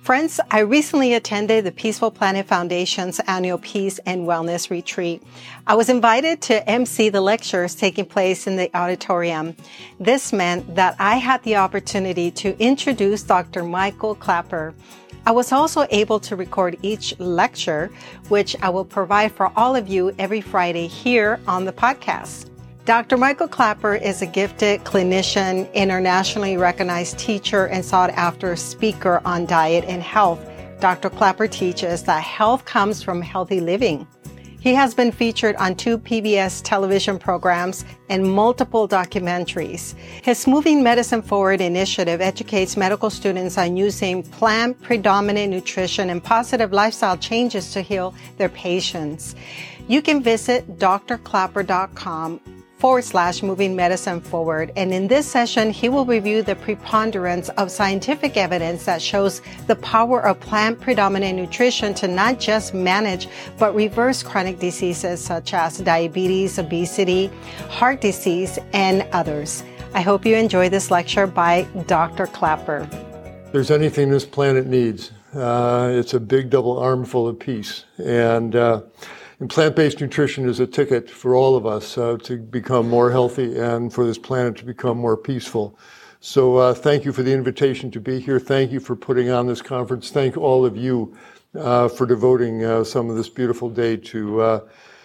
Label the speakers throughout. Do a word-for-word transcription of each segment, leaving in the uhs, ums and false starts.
Speaker 1: Friends, I recently attended the Peaceful Planet Foundation's annual Peace and Wellness Retreat. I was invited to emcee the lectures taking place in the auditorium. This meant that I had the opportunity to introduce Doctor Michael Klaper. I was also able to record each lecture, which I will provide for all of you every Friday here on the podcast. Doctor Michael Klaper is a gifted clinician, internationally recognized teacher, and sought-after speaker on diet and health. Doctor Klaper teaches that health comes from healthy living. He has been featured on two P B S television programs and multiple documentaries. His Moving Medicine Forward initiative educates medical students on using plant-predominant nutrition and positive lifestyle changes to heal their patients. You can visit d r klaper dot com forward slash moving medicine forward. And in this session, he will review the preponderance of scientific evidence that shows the power of plant-predominant nutrition to not just manage, but reverse chronic diseases such as diabetes, obesity, heart disease, and others. I hope you enjoy this lecture by Doctor Klaper.
Speaker 2: If there's anything this planet needs, uh, it's a big double armful of peace. And, uh, And plant-based nutrition is a ticket for all of us uh, to become more healthy and for this planet to become more peaceful. So uh, thank you for the invitation to be here. Thank you for putting on this conference. Thank all of you uh, for devoting uh, some of this beautiful day to uh,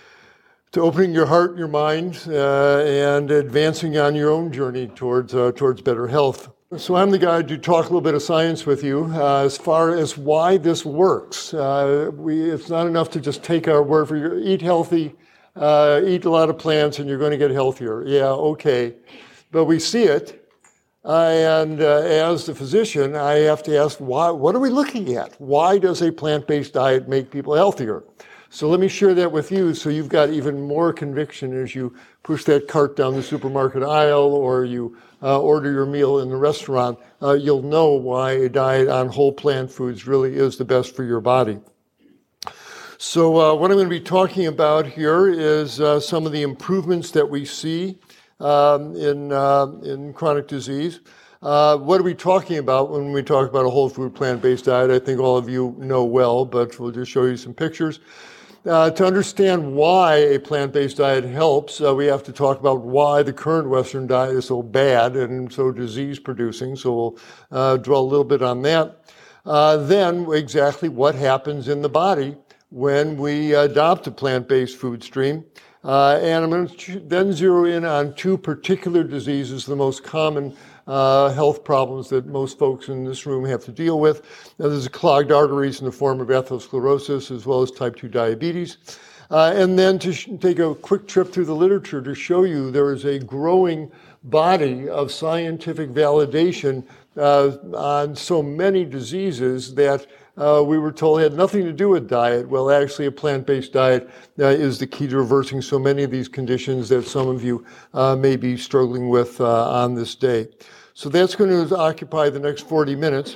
Speaker 2: to opening your heart, your mind, uh, and advancing on your own journey towards uh, towards better health. So I'm the guy to talk a little bit of science with you uh, as far as why this works. Uh, we, it's not enough to just take our word for it. Eat healthy, uh, eat a lot of plants, and you're going to get healthier. Yeah, okay. But we see it, uh, and uh, as the physician, I have to ask, why? What are we looking at? Why does a plant-based diet make people healthier? So let me share that with you so you've got even more conviction as you push that cart down the supermarket aisle or you uh, order your meal in the restaurant. Uh, you'll know why a diet on whole plant foods really is the best for your body. So uh, what I'm going to be talking about here is uh, some of the improvements that we see um, in, uh, in chronic disease. Uh, what are we talking about when we talk about a whole food plant-based diet? I think all of you know well, but we'll just show you some pictures. Uh, to understand why a plant-based diet helps, uh, we have to talk about why the current Western diet is so bad and so disease-producing. So we'll uh, draw a little bit on that. Uh, then exactly what happens in the body when we adopt a plant-based food stream. Uh, and I'm going to then zero in on two particular diseases, the most common uh, health problems that most folks in this room have to deal with. Now, there's clogged arteries in the form of atherosclerosis as well as type two diabetes. Uh, and then to sh- take a quick trip through the literature to show you there is a growing body of scientific validation uh, on so many diseases that Uh, we were told had nothing to do with diet. Well, actually, a plant-based diet uh, is the key to reversing so many of these conditions that some of you uh, may be struggling with uh, on this day. So that's going to occupy the next forty minutes.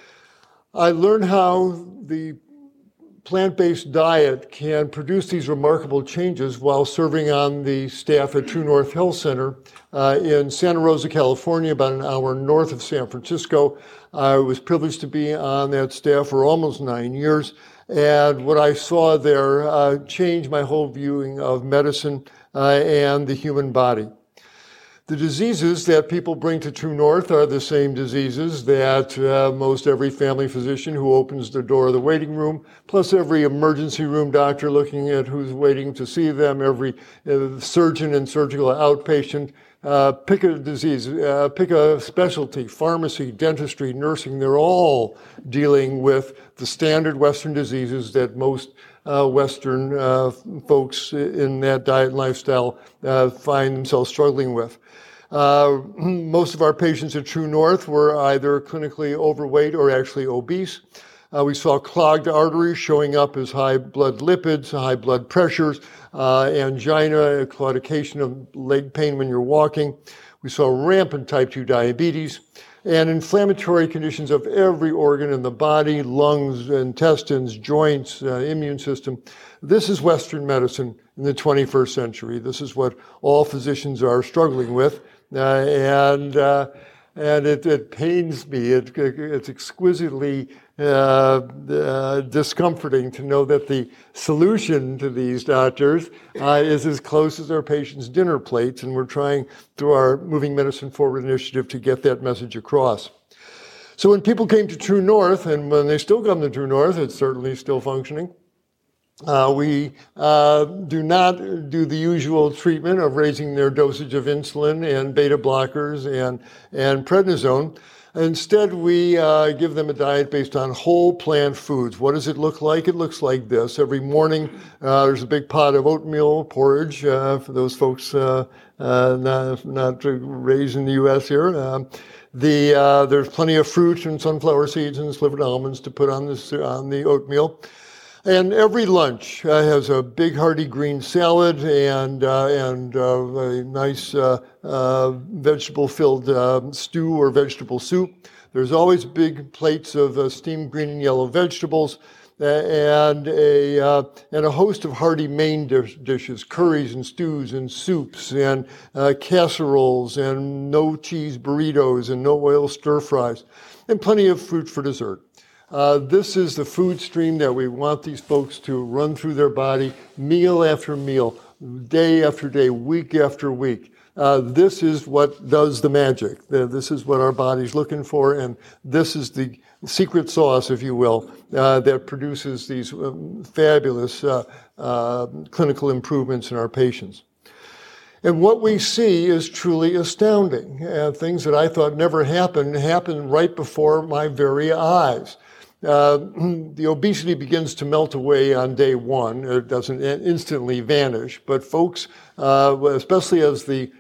Speaker 2: I learned how the plant-based diet can produce these remarkable changes while serving on the staff at True North Health Center uh, in Santa Rosa, California, about an hour north of San Francisco. I was privileged to be on that staff for almost nine years, and what I saw there uh, changed my whole viewing of medicine uh, and the human body. The diseases that people bring to True North are the same diseases that uh, most every family physician who opens the door of the waiting room, plus every emergency room doctor looking at who's waiting to see them, every uh, surgeon and surgical outpatient, uh, pick a disease, uh, pick a specialty, pharmacy, dentistry, nursing, they're all dealing with the standard Western diseases that most Uh, Western uh, folks in that diet and lifestyle uh, find themselves struggling with. Uh, most of our patients at True North were either clinically overweight or actually obese. Uh, we saw clogged arteries showing up as high blood lipids, high blood pressures, uh, angina, claudication of leg pain when you're walking. We saw rampant type two diabetes and inflammatory conditions of every organ in the body, lungs, intestines, joints, uh, immune system. This is Western medicine in the twenty-first century. This is what all physicians are struggling with. Uh, and uh, and it, it pains me. It, it's exquisitely uh, uh, discomforting to know that the solution to these, doctors, uh, is as close as our patients' dinner plates, and we're trying through our Moving Medicine Forward initiative to get that message across. So when people came to True North, and when they still come to True North, it's certainly still functioning. Uh, we uh, do not do the usual treatment of raising their dosage of insulin and beta blockers and, and prednisone. Instead, we uh, give them a diet based on whole plant foods. What does it look like? It looks like this. Every morning, uh, there's a big pot of oatmeal porridge uh, for those folks uh, uh, not, not raised in the U S here. Uh, the, uh, there's plenty of fruit and sunflower seeds and slivered almonds to put on, this, on the oatmeal. And every lunch uh, has a big hearty green salad and uh, and uh, a nice uh, uh, vegetable-filled uh, stew or vegetable soup. There's always big plates of uh, steamed green and yellow vegetables uh, and a uh, and a host of hearty main dish- dishes, curries and stews and soups and uh, casseroles and no cheese burritos and no oil stir fries, and plenty of fruit for dessert. Uh, this is the food stream that we want these folks to run through their body meal after meal, day after day, week after week. Uh, this is what does the magic. This is what our body's looking for, and this is the secret sauce, if you will, uh, that produces these um, fabulous uh, uh, clinical improvements in our patients. And what we see is truly astounding. Uh, things that I thought never happened happen right before my very eyes. Uh, the obesity begins to melt away on day one. It doesn't instantly vanish, but folks, uh, especially as the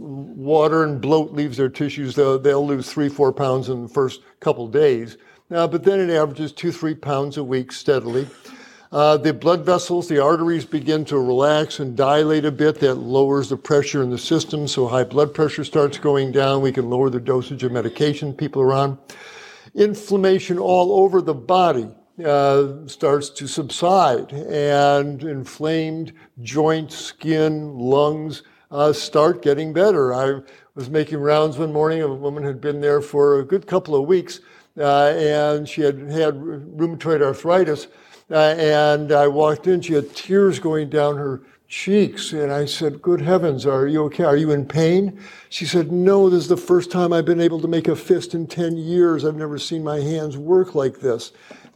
Speaker 2: water and bloat leaves their tissues, they'll, they'll lose three, four pounds in the first couple days. Uh, but then it averages two, three pounds a week steadily. Uh, the blood vessels, the arteries begin to relax and dilate a bit. That lowers the pressure in the system, so high blood pressure starts going down. We can lower the dosage of medication people are on. Inflammation all over the body uh, starts to subside, and inflamed joints, skin, lungs uh, start getting better. I was making rounds one morning. A woman had been there for a good couple of weeks, uh, and she had had rheumatoid arthritis, uh, and I walked in. She had tears going down her cheeks, and I said, "Good heavens, are you okay? Are you in pain?" She said, "No, this is the first time I've been able to make a fist in ten years. I've never seen my hands work like this."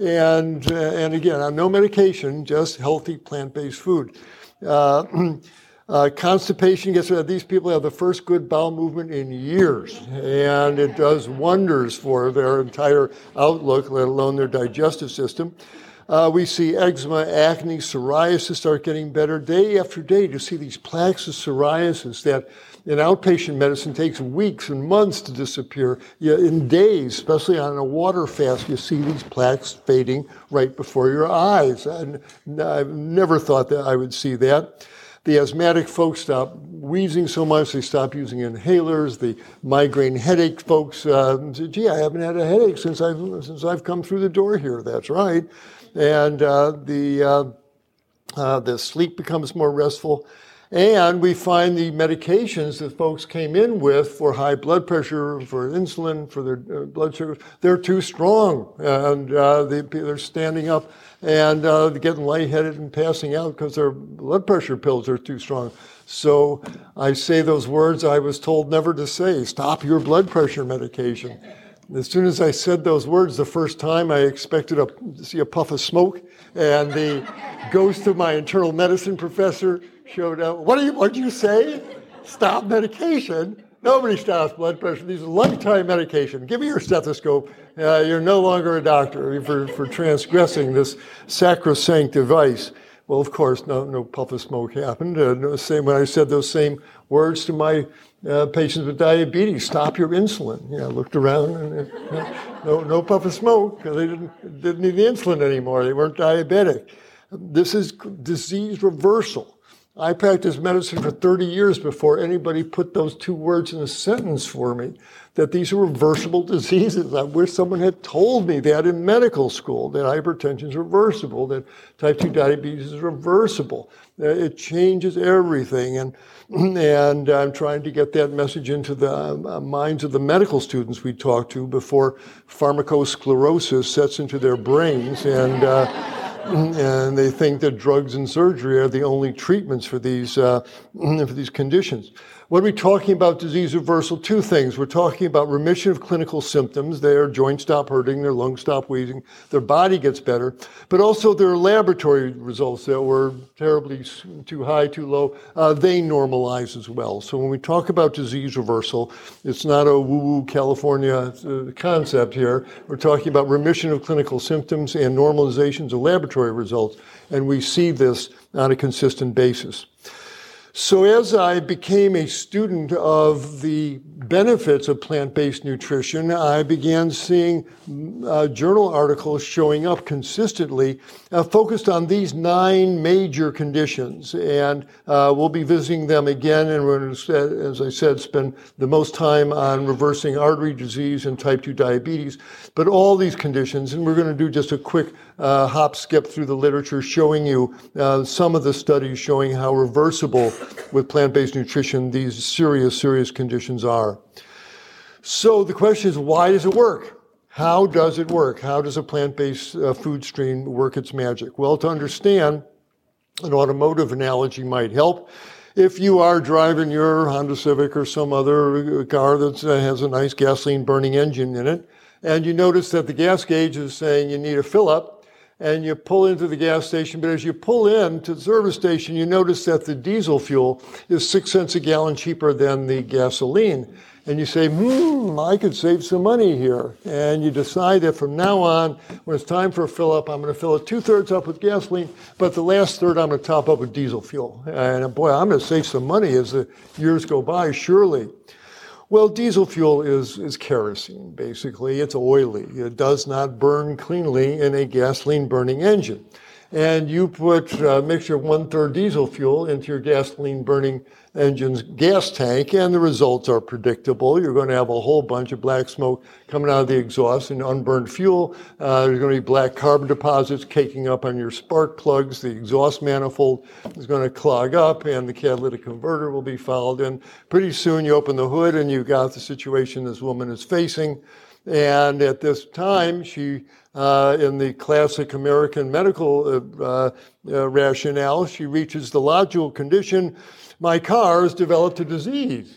Speaker 2: And uh, and again, on no medication, just healthy plant-based food. Uh, uh, constipation gets rid. These people have the first good bowel movement in years, and it does wonders for their entire outlook, let alone their digestive system. Uh, we see eczema, acne, psoriasis start getting better day after day. To see these plaques of psoriasis that in outpatient medicine takes weeks and months to disappear. Yeah, in days, especially on a water fast, you see these plaques fading right before your eyes. And I've never thought that I would see that. The asthmatic folks stop wheezing so much, they stop using inhalers. The migraine headache folks uh, say, "Gee, I haven't had a headache since I've, since I've come through the door here." That's right. And uh, the uh, uh, the sleep becomes more restful, and we find the medications that folks came in with for high blood pressure, for insulin, for their uh, blood sugar, they're too strong, and uh, they, they're standing up and uh, getting lightheaded and passing out because their blood pressure pills are too strong. So I say those words I was told never to say: stop your blood pressure medication. As soon as I said those words the first time, I expected a, to see a puff of smoke, and the ghost of my internal medicine professor showed up. What do you, what'd you say? Stop medication? Nobody stops blood pressure. These are lifetime medication. Give me your stethoscope. Uh, you're no longer a doctor for, for transgressing this sacrosanct device. Well, of course, no, no puff of smoke happened. Uh, no, same, when I said those same words to my uh, patients with diabetes, stop your insulin. You know, I looked around and uh, no, no puff of smoke because they didn't, didn't need the insulin anymore. They weren't diabetic. This is disease reversal. I practiced medicine for thirty years before anybody put those two words in a sentence for me, that these are reversible diseases. I wish someone had told me that in medical school, that hypertension is reversible, that type two diabetes is reversible. It changes everything. And, and I'm trying to get that message into the minds of the medical students we talk to before pharmacosclerosis sets into their brains. And uh, and they think that drugs and surgery are the only treatments for these uh, for these conditions. When we're talking about disease reversal, two things. We're talking about remission of clinical symptoms. Their joints stop hurting, their lungs stop wheezing, their body gets better. But also their laboratory results that were terribly too high, too low, uh, they normalize as well. So when we talk about disease reversal, it's not a woo-woo California uh, concept here. We're talking about remission of clinical symptoms and normalizations of laboratory results. And we see this on a consistent basis. So as I became a student of the benefits of plant-based nutrition, I began seeing uh, journal articles showing up consistently uh, focused on these nine major conditions. And uh, we'll be visiting them again, and we're going to, as I said, spend the most time on reversing artery disease and type two diabetes. But all these conditions, and we're going to do just a quick uh, hop skip through the literature showing you uh, some of the studies showing how reversible with plant-based nutrition these serious, serious conditions are. So the question is, why does it work? How does it work? How does a plant-based uh, food stream work its magic? Well, to understand, an automotive analogy might help. If you are driving your Honda Civic or some other car that uh, has a nice gasoline-burning engine in it, and you notice that the gas gauge is saying you need a fill-up, and you pull into the gas station, but as you pull in to the service station, you notice that the diesel fuel is six cents a gallon cheaper than the gasoline. And you say, hmm, I could save some money here. And you decide that from now on, when it's time for a fill-up, I'm going to fill it two-thirds up with gasoline, but the last third I'm going to top up with diesel fuel. And boy, I'm going to save some money as the years go by, surely. Well, diesel fuel is, is kerosene, basically. It's oily. It does not burn cleanly in a gasoline-burning engine. And you put a mixture of one-third diesel fuel into your gasoline-burning engine's gas tank, and the results are predictable. You're going to have a whole bunch of black smoke coming out of the exhaust and unburned fuel. Uh, there's going to be black carbon deposits caking up on your spark plugs. The exhaust manifold is going to clog up, and the catalytic converter will be fouled. And pretty soon you open the hood, and you've got the situation this woman is facing. And at this time, she, uh, in the classic American medical uh, uh, rationale, she reaches the logical condition, my car has developed a disease.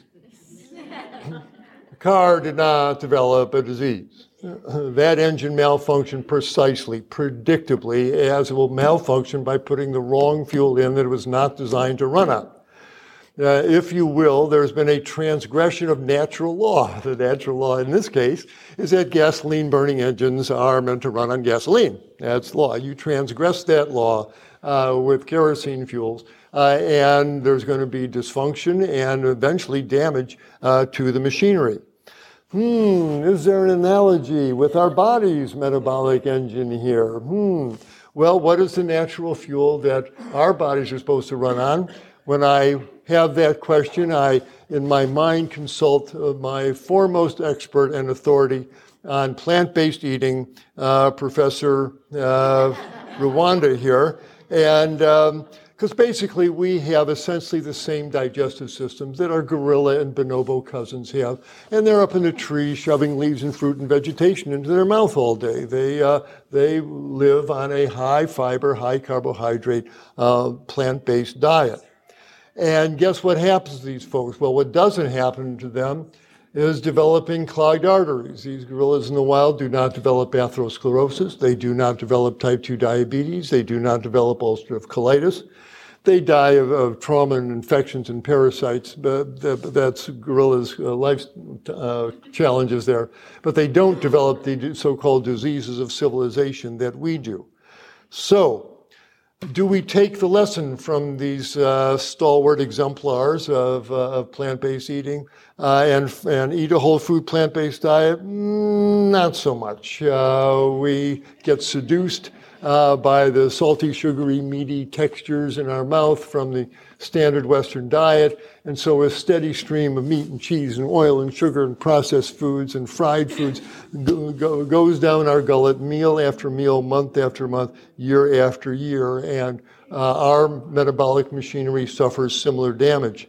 Speaker 2: The car did not develop a disease. That engine malfunctioned precisely, predictably, as it will malfunction by putting the wrong fuel in that it was not designed to run on. Uh, if you will, there's been a transgression of natural law. The natural law in this case is that gasoline-burning engines are meant to run on gasoline. That's law. You transgress that law uh, with kerosene fuels, uh, and there's going to be dysfunction and eventually damage uh, to the machinery. Hmm, is there an analogy with our body's metabolic engine here? Hmm. Well, what is the natural fuel that our bodies are supposed to run on? When I have that question, I, in my mind, consult uh, my foremost expert and authority on plant-based eating, uh, Professor uh, Rwanda here. And because um, basically we have essentially the same digestive systems that our gorilla and bonobo cousins have. And they're up in the tree shoving leaves and fruit and vegetation into their mouth all day. They, uh, they live on a high-fiber, high-carbohydrate, uh, plant-based diet. And guess what happens to these folks? Well, what doesn't happen to them is developing clogged arteries. These gorillas in the wild do not develop atherosclerosis. They do not develop type two diabetes. They do not develop ulcerative colitis. They die of, of trauma and infections and parasites, but that's gorillas' uh, life uh, challenges there. But they don't develop the so-called diseases of civilization that we do. So, do we take the lesson from these uh, stalwart exemplars of, uh, of plant-based eating uh, and, and eat a whole food plant-based diet? Mm, not so much. Uh, we get seduced uh, by the salty, sugary, meaty textures in our mouth from the standard Western diet. And so a steady stream of meat and cheese and oil and sugar and processed foods and fried foods go, go, goes down our gullet meal after meal, month after month, year after year. And uh, our metabolic machinery suffers similar damage.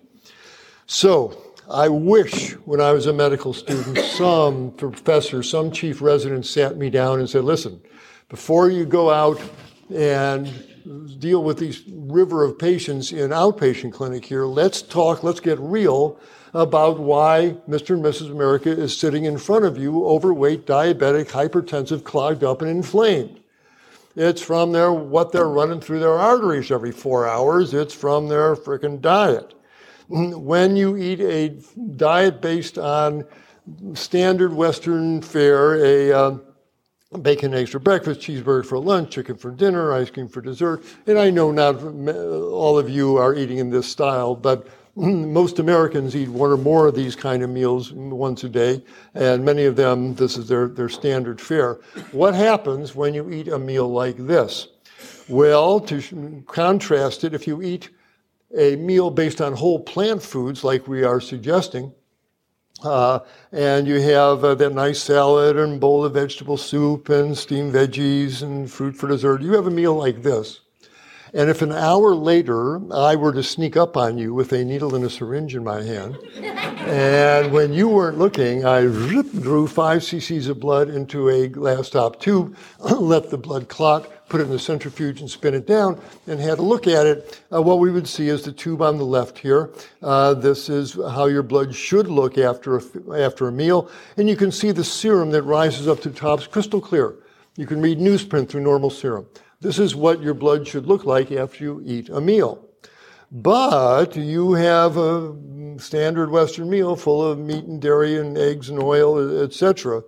Speaker 2: So I wish when I was a medical student, some professor, some chief resident sat me down and said, listen, before you go out and deal with these river of patients in outpatient clinic here, let's talk, let's get real about why Mister and Missus America is sitting in front of you overweight, diabetic, hypertensive, clogged up, and inflamed. It's from their what they're running through their arteries every four hours. It's from their frickin' diet. When you eat a diet based on standard Western fare, a uh, bacon, eggs for breakfast, cheeseburger for lunch, chicken for dinner, ice cream for dessert. And I know not all of you are eating in this style, but most Americans eat one or more of these kind of meals once a day, and many of them, this is their, their standard fare. What happens when you eat a meal like this? Well, to contrast it, if you eat a meal based on whole plant foods like we are suggesting, Uh, and you have uh, that nice salad and bowl of vegetable soup and steamed veggies and fruit for dessert. You have a meal like this. And if an hour later I were to sneak up on you with a needle and a syringe in my hand, and when you weren't looking, I drew five cc's of blood into a glass top tube, let the blood clot, put it in the centrifuge and spin it down, and had a look at it, uh, what we would see is the tube on the left here. Uh, this is how your blood should look after a, after a meal. And you can see the serum that rises up to the top is crystal clear. You can read newsprint through normal serum. This is what your blood should look like after you eat a meal. But you have a standard Western meal full of meat and dairy and eggs and oil, et cetera.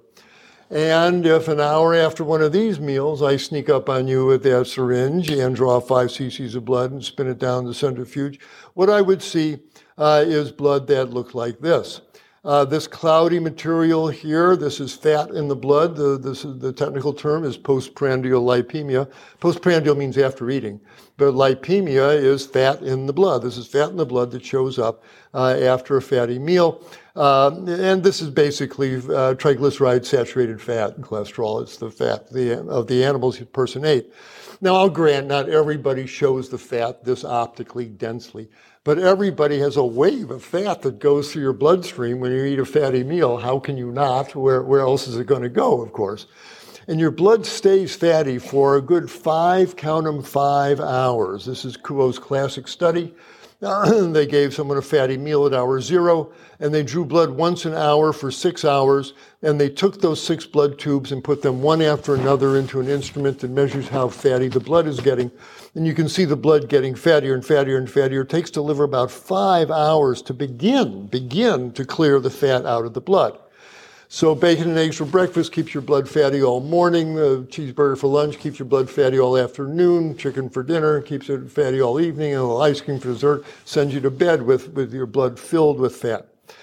Speaker 2: And if an hour after one of these meals, I sneak up on you with that syringe and draw five cc's of blood and spin it down the centrifuge, what I would see uh, is blood that looked like this. Uh, this cloudy material here, this is fat in the blood. The, this is, the technical term is postprandial lipemia. Postprandial means after eating, but lipemia is fat in the blood. This is fat in the blood that shows up uh, after a fatty meal. Uh, and this is basically uh, triglyceride, saturated fat, and cholesterol. It's the fat the, of the animals the person ate. Now, I'll grant not everybody shows the fat this optically densely, but everybody has a wave of fat that goes through your bloodstream when you eat a fatty meal. How can you not? Where, where else is it going to go, of course? And your blood stays fatty for a good five, count them, five hours. This is Kuo's classic study. Uh, they gave someone a fatty meal at hour zero, and they drew blood once an hour for six hours, and they took those six blood tubes and put them one after another into an instrument that measures how fatty the blood is getting. And you can see the blood getting fattier and fattier and fattier. It takes to liver about five hours to begin, begin to clear the fat out of the blood. So bacon and eggs for breakfast keeps your blood fatty all morning. The cheeseburger for lunch keeps your blood fatty all afternoon. Chicken for dinner keeps it fatty all evening. And a little ice cream for dessert sends you to bed with, with your blood filled with fat.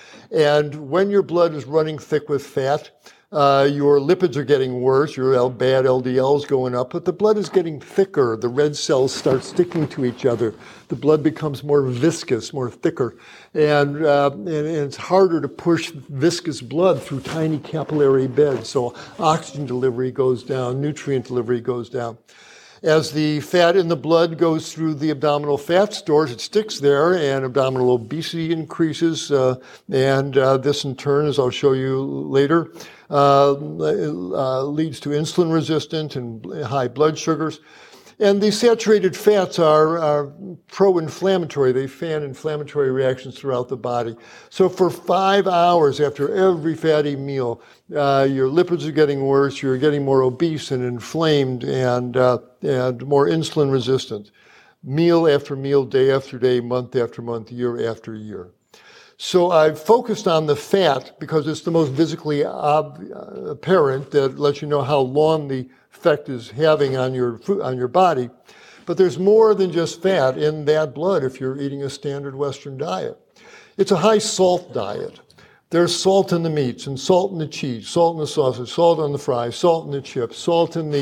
Speaker 2: And when your blood is running thick with fat, uh, your lipids are getting worse. Your bad L D L is going up, but the blood is getting thicker. The red cells start sticking to each other. The blood becomes more viscous, more thicker. And, uh, and, and it's harder to push viscous blood through tiny capillary beds. So oxygen delivery goes down, nutrient delivery goes down. As the fat in the blood goes through the abdominal fat stores, it sticks there, and abdominal obesity increases. Uh, and uh, this, in turn, as I'll show you later, uh, uh, leads to insulin resistance and high blood sugars. And these saturated fats are, are pro-inflammatory. They fan inflammatory reactions throughout the body. So for five hours after every fatty meal, uh, your lipids are getting worse, you're getting more obese and inflamed and, uh, and more insulin resistant. Meal after meal, day after day, month after month, year after year. So I've focused on the fat because it's the most visibly ob- apparent that lets you know how long the effect is having on your on your body. But there's more than just fat in that blood if you're eating a standard Western diet. It's a high salt diet. There's salt in the meats and salt in the cheese, salt in the sausage, salt on the fries, salt in the chips, salt in the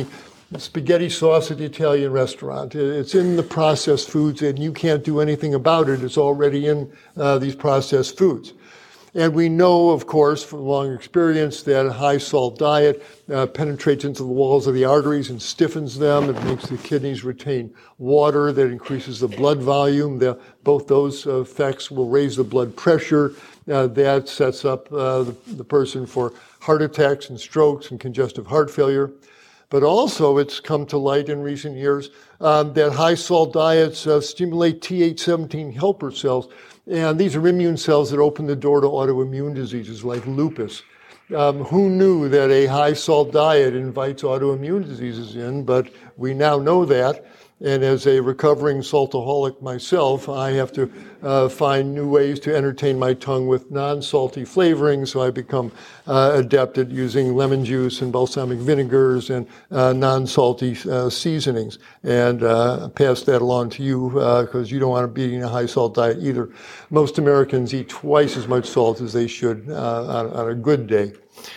Speaker 2: spaghetti sauce at the Italian restaurant. It's in the processed foods, and you can't do anything about it. It's already in uh, these processed foods. And we know, of course, from long experience, that a high-salt diet uh, penetrates into the walls of the arteries and stiffens them. It makes the kidneys retain water. That increases the blood volume. The, both those uh, effects will raise the blood pressure. Uh, that sets up uh, the, the person for heart attacks and strokes and congestive heart failure. But also, it's come to light in recent years um, that high-salt diets uh, stimulate T H seventeen helper cells. And these are immune cells that open the door to autoimmune diseases like lupus. Um, who knew that a high-salt diet invites autoimmune diseases in? But we now know that. And as a recovering saltaholic myself, I have to uh, find new ways to entertain my tongue with non-salty flavoring. So I become uh, adept at using lemon juice and balsamic vinegars and uh, non-salty uh, seasonings, and uh, pass that along to you because uh, you don't want to be eating a high-salt diet either. Most Americans eat twice as much salt as they should uh, on, on a good day.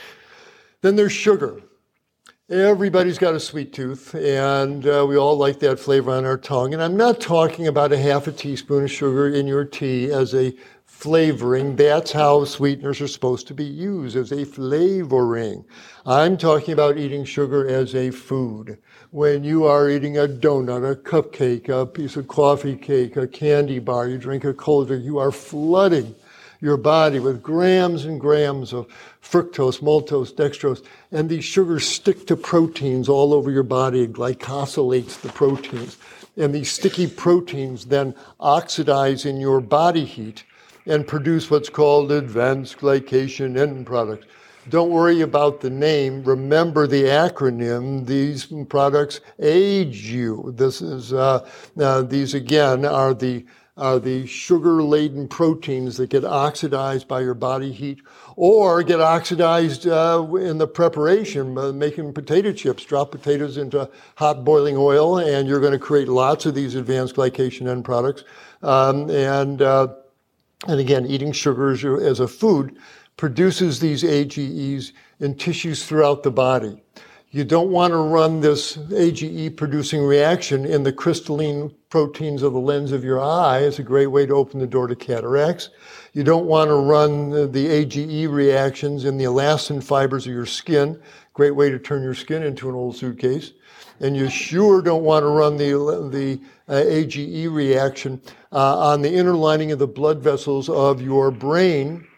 Speaker 2: Then there's sugar. Everybody's got a sweet tooth, and uh, we all like that flavor on our tongue. And I'm not talking about a half a teaspoon of sugar in your tea as a flavoring. That's how sweeteners are supposed to be used, as a flavoring. I'm talking about eating sugar as a food. When you are eating a donut, a cupcake, a piece of coffee cake, a candy bar, you drink a cold drink, you are flooding your body with grams and grams of fructose, maltose, dextrose, and these sugars stick to proteins all over your body. It glycosylates the proteins. And these sticky proteins then oxidize in your body heat and produce what's called advanced glycation end products. Don't worry about the name. Remember the acronym. These products age you. This is, uh, uh, these again are the are the sugar-laden proteins that get oxidized by your body heat or get oxidized uh, in the preparation, uh, making potato chips. Drop potatoes into hot boiling oil, and you're going to create lots of these advanced glycation end products. Um, and, uh, and again, eating sugars as a food produces these A G Es in tissues throughout the body. You don't want to run this A G E-producing reaction in the crystalline proteins of the lens of your eye. It's a great way to open the door to cataracts. You don't want to run the A G E reactions in the elastin fibers of your skin. Great way to turn your skin into an old suitcase. And you sure don't want to run the, the uh, A G E reaction uh, on the inner lining of the blood vessels of your brain.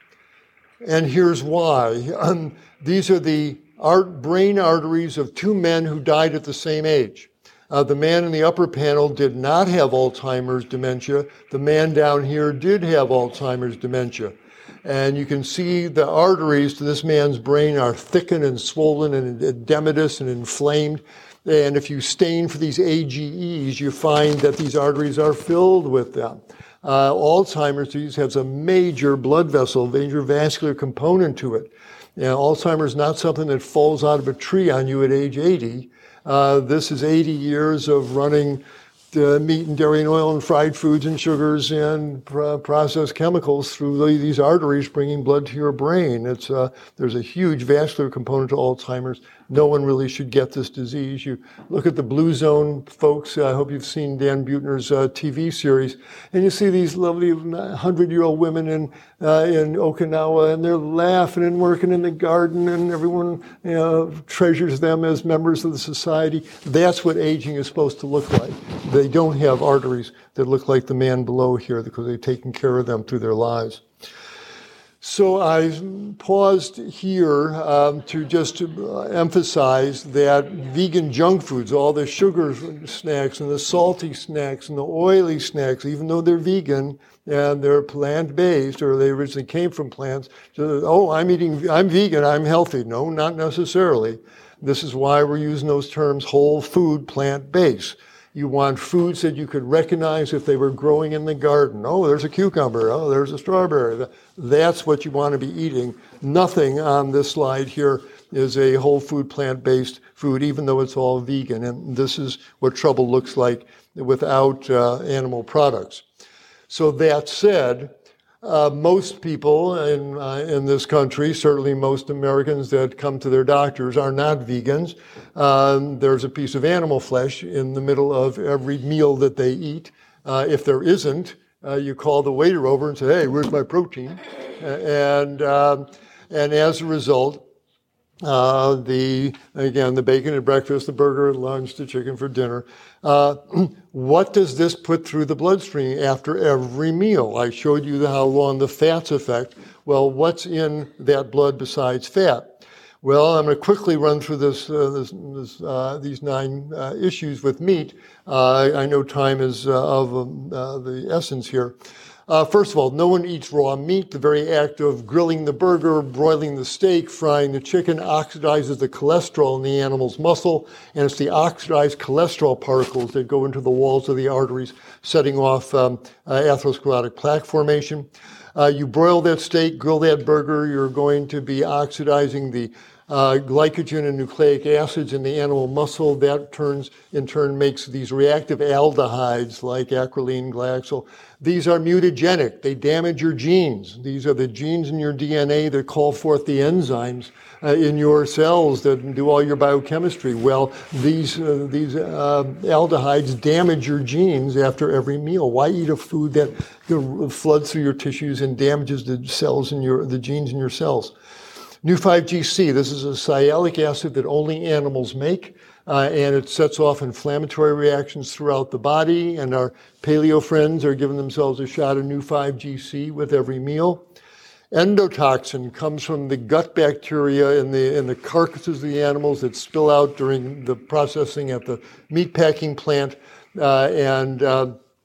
Speaker 2: And here's why. Um, these are the Art, brain arteries of two men who died at the same age. Uh, the man in the upper panel did not have Alzheimer's dementia. The man down here did have Alzheimer's dementia. And you can see the arteries to this man's brain are thickened and swollen and edematous and inflamed. And if you stain for these A G Es, you find that these arteries are filled with them. Uh, Alzheimer's disease has a major blood vessel, major vascular component to it. You know, Alzheimer's is not something that falls out of a tree on you at age eighty. Uh, this is eighty years of running uh, meat and dairy and oil and fried foods and sugars and pr- processed chemicals through the, these arteries, bringing blood to your brain. It's uh, there's a huge vascular component to Alzheimer's. No one really should get this disease. You look at the Blue Zone folks. I hope you've seen Dan Buettner's uh, T V series, and you see these lovely hundred-year-old women in uh, in Okinawa, and they're laughing and working in the garden, and everyone you know, treasures them as members of the society. That's what aging is supposed to look like. They don't have arteries that look like the man below here because they've taken care of them through their lives. So I paused here um, to just to emphasize that vegan junk foods, all the sugar snacks and the salty snacks and the oily snacks, even though they're vegan and they're plant-based or they originally came from plants, so, oh, I'm eating, I'm vegan, I'm healthy. No, not necessarily. This is why we're using those terms whole food, plant-based. You want foods that you could recognize if they were growing in the garden. Oh, there's a cucumber. Oh, there's a strawberry. That's what you want to be eating. Nothing on this slide here is a whole food, plant-based food, even though it's all vegan. And this is what trouble looks like without uh, animal products. So that said, Uh, most people in, uh, in this country, certainly most Americans that come to their doctors, are not vegans. Um, there's a piece of animal flesh in the middle of every meal that they eat. Uh, if there isn't, uh, you call the waiter over and say, hey, where's my protein? And, um, and as a result, Uh, the again, the bacon at breakfast, the burger at lunch, the chicken for dinner. Uh, what does this put through the bloodstream after every meal? I showed you how long the fats affect. Well, what's in that blood besides fat? Well, I'm going to quickly run through this, uh, this, this uh, these nine uh, issues with meat. Uh, I know time is uh, of um, uh, the essence here. Uh, first of all, no one eats raw meat. The very act of grilling the burger, broiling the steak, frying the chicken oxidizes the cholesterol in the animal's muscle, and it's the oxidized cholesterol particles that go into the walls of the arteries, setting off um, uh, atherosclerotic plaque formation. Uh, you broil that steak, grill that burger, you're going to be oxidizing the Uh, glycogen and nucleic acids in the animal muscle. That turns, in turn, makes these reactive aldehydes like acrolein, glyoxyl. These are mutagenic. They damage your genes. These are the genes in your D N A that call forth the enzymes uh, in your cells that do all your biochemistry. Well, these uh, these uh, aldehydes damage your genes after every meal. Why eat a food that floods through your tissues and damages the cells in your the genes in your cells? Nu five G C, this is a sialic acid that only animals make, uh, and it sets off inflammatory reactions throughout the body, and our paleo friends are giving themselves a shot of Nu five G C with every meal. Endotoxin comes from the gut bacteria in the, in the carcasses of the animals that spill out during the processing at the meatpacking plant, uh, and uh,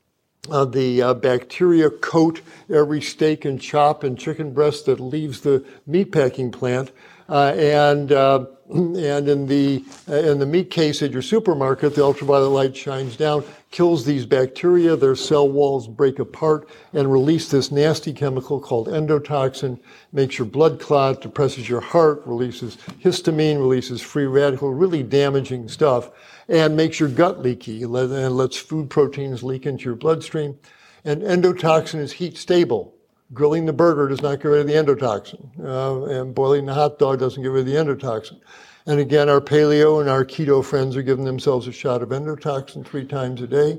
Speaker 2: Uh, the uh, bacteria coat every steak and chop and chicken breast that leaves the meatpacking plant, uh, and uh, and in the uh, in the meat case at your supermarket, the ultraviolet light shines down, kills these bacteria. Their cell walls break apart and release this nasty chemical called endotoxin. Makes your blood clot, depresses your heart, releases histamine, releases free radical, really damaging stuff, and makes your gut leaky and lets food proteins leak into your bloodstream. And endotoxin is heat stable. Grilling the burger does not get rid of the endotoxin, uh, and boiling the hot dog doesn't get rid of the endotoxin. And again, our paleo and our keto friends are giving themselves a shot of endotoxin three times a day.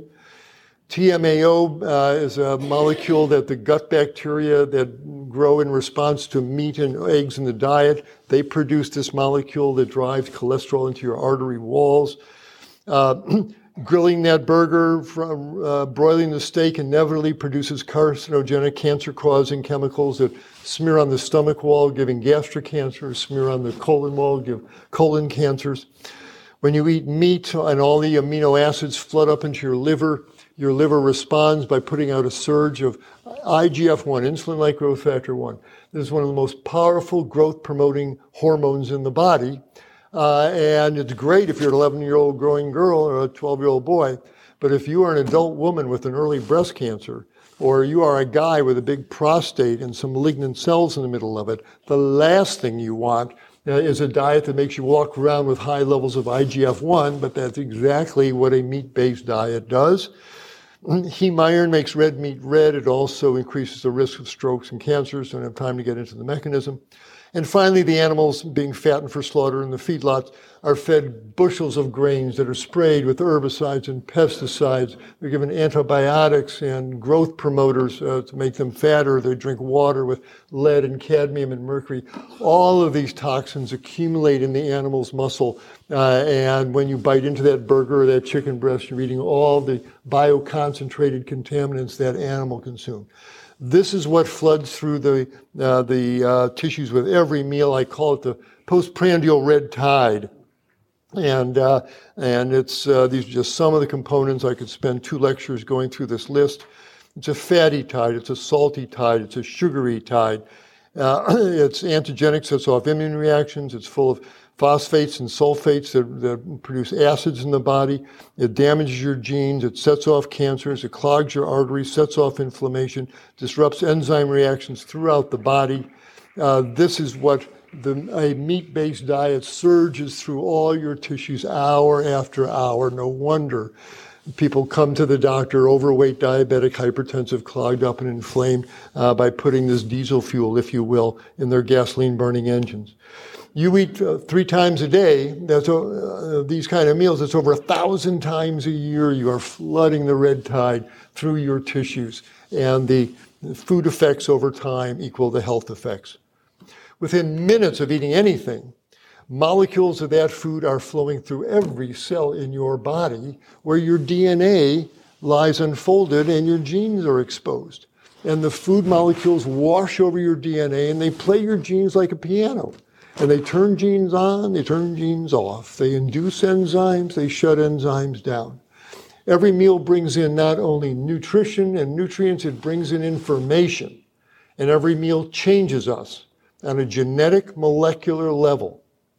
Speaker 2: T M A O uh, is a molecule that the gut bacteria that grow in response to meat and eggs in the diet, they produce this molecule that drives cholesterol into your artery walls. Uh, grilling that burger, from uh, broiling the steak inevitably produces carcinogenic, cancer-causing chemicals that smear on the stomach wall, giving gastric cancer, smear on the colon wall, give colon cancers. When you eat meat and all the amino acids flood up into your liver, your liver responds by putting out a surge of I G F one, insulin-like growth factor one. This is one of the most powerful growth-promoting hormones in the body. Uh, and it's great if you're an eleven-year-old growing girl or a twelve-year-old boy. But if you are an adult woman with an early breast cancer, or you are a guy with a big prostate and some malignant cells in the middle of it, the last thing you want uh, is a diet that makes you walk around with high levels of I G F one, but that's exactly what a meat-based diet does. Heme iron makes red meat red. It also increases the risk of strokes and cancers. Don't have time to get into the mechanism. And finally, the animals being fattened for slaughter in the feedlots are fed bushels of grains that are sprayed with herbicides and pesticides. They're given antibiotics and growth promoters uh, to make them fatter. They drink water with lead and cadmium and mercury. All of these toxins accumulate in the animal's muscle. Uh, and when you bite into that burger or that chicken breast, you're eating all the bioconcentrated contaminants that animal consumed. This is what floods through the uh, the uh, tissues with every meal. I call it the postprandial red tide, and uh, and it's uh, these are just some of the components. I could spend two lectures going through this list. It's a fatty tide. It's a salty tide. It's a sugary tide. Uh, it's antigenic, sets off immune reactions. It's full of phosphates and sulfates that, that produce acids in the body. It damages your genes. It sets off cancers. It clogs your arteries, sets off inflammation, disrupts enzyme reactions throughout the body. Uh, this is what the, a meat-based diet surges through all your tissues hour after hour. No wonder People come to the doctor overweight, diabetic, hypertensive, clogged up and inflamed uh, by putting this diesel fuel, if you will, in their gasoline-burning engines. You eat uh, three times a day, that's uh, these kind of meals, that's over a thousand times a year you are flooding the red tide through your tissues. And the food effects over time equal the health effects. Within minutes of eating anything, molecules of that food are flowing through every cell in your body where your D N A lies unfolded and your genes are exposed. And the food molecules wash over your D N A and they play your genes like a piano. And they turn genes on, they turn genes off. They induce enzymes, they shut enzymes down. Every meal brings in not only nutrition and nutrients, it brings in information. And every meal changes us on a genetic molecular level.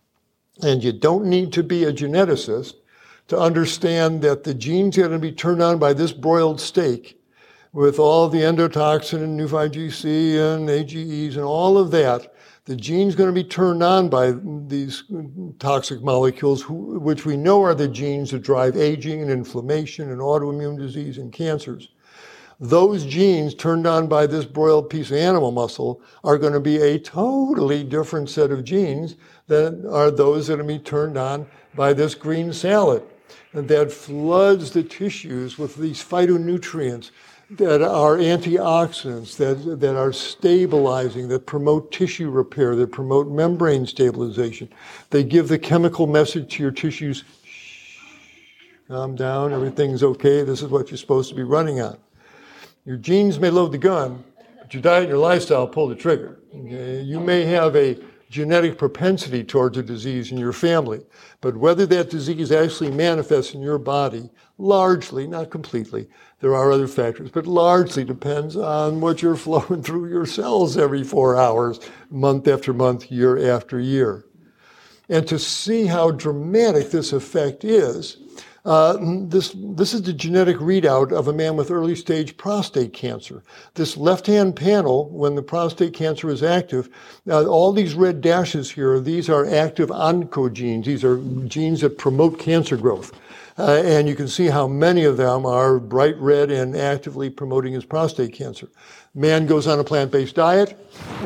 Speaker 2: And you don't need to be a geneticist to understand that the genes are going to be turned on by this broiled steak with all the endotoxin and N five G C and A G Es and all of that. The gene's going to be turned on by these toxic molecules, which we know are the genes that drive aging and inflammation and autoimmune disease and cancers. Those genes turned on by this broiled piece of animal muscle are going to be a totally different set of genes than are those that are going to be turned on by this green salad. And that floods the tissues with these phytonutrients that are antioxidants, that, that are stabilizing, that promote tissue repair, that promote membrane stabilization. They give the chemical message to your tissues, shh, calm down, everything's okay, this is what you're supposed to be running on. Your genes may load the gun, but your diet and your lifestyle pull the trigger. Okay? You may have a genetic propensity towards a disease in your family, but whether that disease actually manifests in your body, largely, not completely, there are other factors, but largely depends on what you're flowing through your cells every four hours, month after month, year after year. And to see how dramatic this effect is, Uh, this, this is the genetic readout of a man with early stage prostate cancer. This left-hand panel, when the prostate cancer is active, uh, all these red dashes here, these are active oncogenes. These are genes that promote cancer growth. Uh, and you can see how many of them are bright red and actively promoting his prostate cancer. Man goes on a plant-based diet,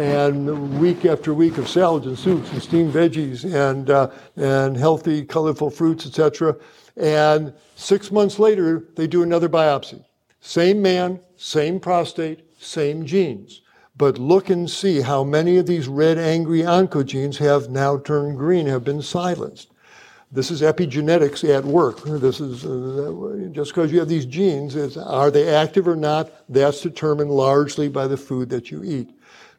Speaker 2: and week after week of salads and soups and steamed veggies and, uh, and healthy, colorful fruits, et cetera, and six months later, they do another biopsy. Same man, same prostate, same genes. But look and see how many of these red, angry oncogenes have now turned green, have been silenced. This is epigenetics at work. This is uh, just because you have these genes, is, are they active or not? That's determined largely by the food that you eat.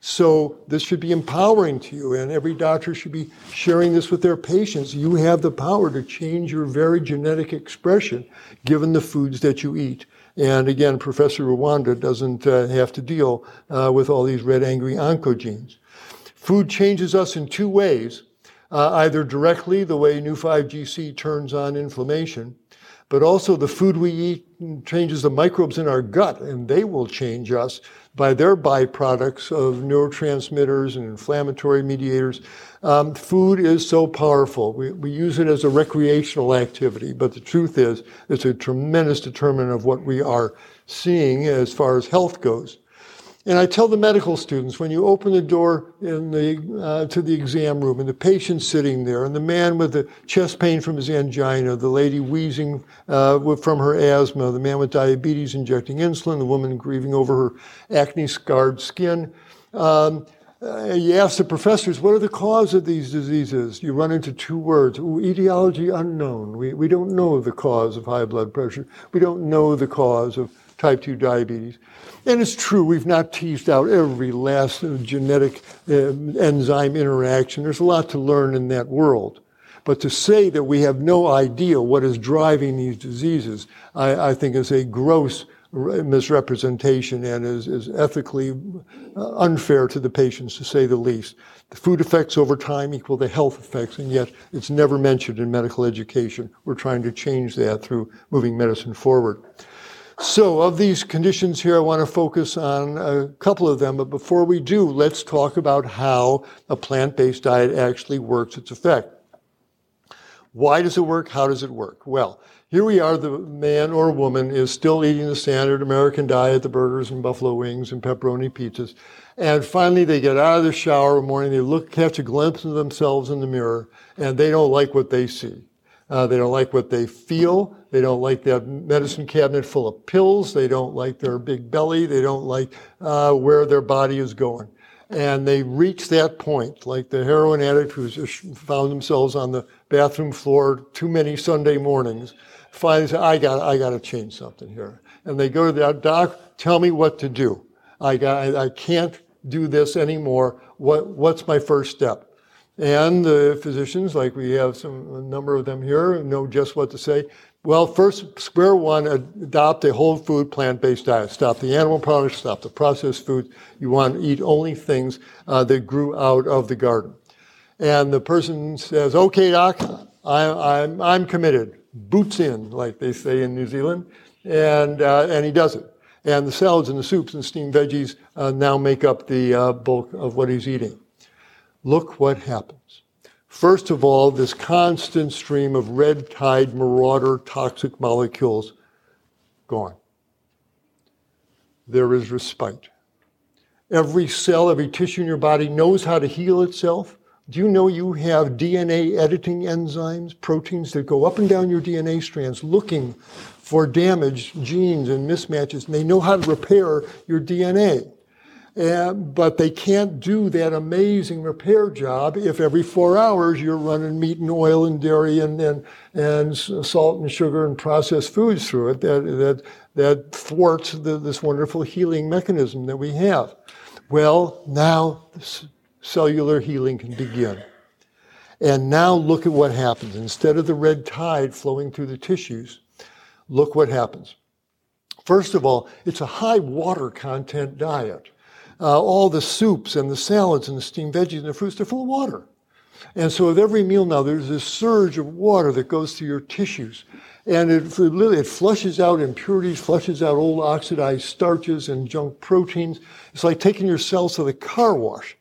Speaker 2: So this should be empowering to you, and every doctor should be sharing this with their patients. You have the power to change your very genetic expression given the foods that you eat. And again, Professor Rwanda doesn't uh, have to deal uh, with all these red, angry oncogenes. Food changes us in two ways, uh, either directly, the way N five G C turns on inflammation, but also the food we eat changes the microbes in our gut, and they will change us by their byproducts of neurotransmitters and inflammatory mediators. Um, food is so powerful. We, we use it as a recreational activity, but the truth is it's a tremendous determinant of what we are seeing as far as health goes. And I tell the medical students, when you open the door in the, uh, to the exam room and the patient's sitting there and the man with the chest pain from his angina, the lady wheezing uh, from her asthma, the man with diabetes injecting insulin, the woman grieving over her acne-scarred skin, um, uh, you ask the professors, what are the cause of these diseases? You run into two words, Ooh, etiology unknown. We, we don't know the cause of high blood pressure. We don't know the cause of type two diabetes. And it's true, we've not teased out every last genetic uh, enzyme interaction. There's a lot to learn in that world. But to say that we have no idea what is driving these diseases, I, I think is a gross misrepresentation and is, is ethically unfair to the patients, to say the least. The food effects over time equal the health effects, and yet it's never mentioned in medical education. We're trying to change that through moving medicine forward. So of these conditions here, I want to focus on a couple of them. But before we do, let's talk about how a plant-based diet actually works its effect. Why does it work? How does it work? Well, Here we are, the man or woman is still eating the standard American diet, the burgers and buffalo wings and pepperoni pizzas. And finally they get out of the shower in the morning, they look, catch a glimpse of themselves in the mirror, and they don't like what they see. Uh, they don't like what they feel. They don't like that medicine cabinet full of pills. They don't like their big belly. They don't like uh, where their body is going. And they reach that point, like the heroin addict who's found themselves on the bathroom floor too many Sunday mornings, finally say, I got, I got to change something here. And they go to the doc, tell me what to do. I got, I, I can't do this anymore. What, what's my first step? And the physicians, like we have some, a number of them here, know just what to say. Well, first, square one, adopt a whole food, plant-based diet. Stop the animal products, stop the processed foods. You want to eat only things uh, that grew out of the garden. And the person says, okay, doc, I, I'm, I'm committed. Boots in, like they say in New Zealand. And, uh, and he does it. And the salads and the soups and steamed veggies uh, now make up the uh, bulk of what he's eating. Look what happens. First of all, this constant stream of red tide marauder toxic molecules gone. There is respite. Every cell, every tissue in your body knows how to heal itself. Do you know you have D N A editing enzymes, proteins that go up and down your D N A strands looking for damaged genes and mismatches, and they know how to repair your D N A. And, but they can't do that amazing repair job if every four hours you're running meat and oil and dairy and, and, and salt and sugar and processed foods through it. That, that, that thwarts the, this wonderful healing mechanism that we have. Well, now cellular healing can begin. And now look at what happens. Instead of the red tide flowing through the tissues, look what happens. First of all, it's a high water content diet. Uh, all the soups and the salads and the steamed veggies and the fruits, they're full of water. And so with every meal now, there's this surge of water that goes through your tissues. And it, it flushes out impurities, flushes out old oxidized starches and junk proteins. It's like taking your cells to the car wash.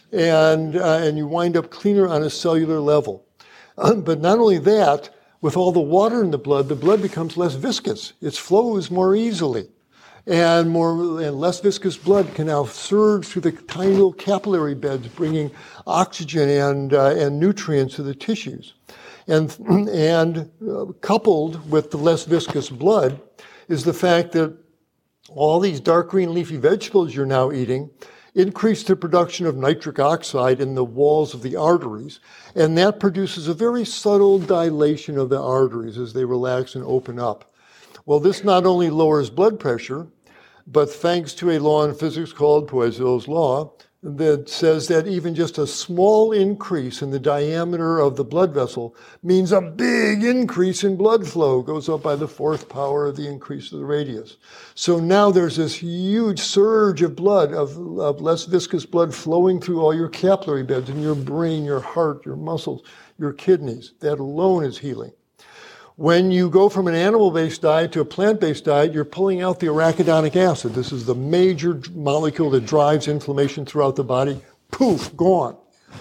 Speaker 2: And, uh, and you wind up cleaner on a cellular level. Uh, but not only that, with all the water in the blood, the blood becomes less viscous. It flows more easily. And more and less viscous blood can now surge through the tiny little capillary beds, bringing oxygen and uh, and nutrients to the tissues. And and uh, coupled with the less viscous blood is the fact that all these dark green leafy vegetables you're now eating increase the production of nitric oxide in the walls of the arteries, and that produces a very subtle dilation of the arteries as they relax and open up. Well, this not only lowers blood pressure, but thanks to a law in physics called Poiseuille's law that says that even just a small increase in the diameter of the blood vessel means a big increase in blood flow, goes up by the fourth power of the increase of the radius. So now there's this huge surge of blood, of, of less viscous blood flowing through all your capillary beds in your brain, your heart, your muscles, your kidneys. That alone is healing. When you go from an animal-based diet to a plant-based diet, you're pulling out the arachidonic acid. This is the major molecule that drives inflammation throughout the body. Poof, gone.